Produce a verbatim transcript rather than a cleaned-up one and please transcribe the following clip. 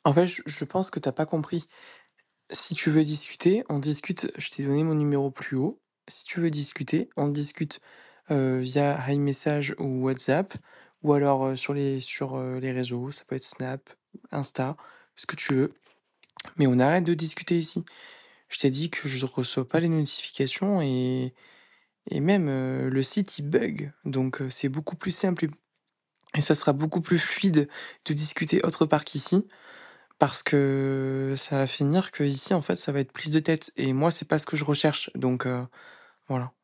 En fait, je je pense que tu as pas compris. Si tu veux discuter, on discute, je t'ai donné mon numéro plus haut. Si tu veux discuter, on discute, heu, via iMessage ou WhatsApp ou alors, heu, sur les sur, heu, les réseaux, ça peut être Snap, Insta, ce que tu veux, mais on arrête de discuter ici. Je t'ai dit que je reçois pas les notifications et et même, heu, le site il bug, donc heu, c'est beaucoup plus simple et et ça sera beaucoup plus fluide de discuter autre part qu'ici. Parce que ça va finir qu'ici, en fait, ça va être prise de tête et moi, c'est pas ce que je recherche donc heu, voilà.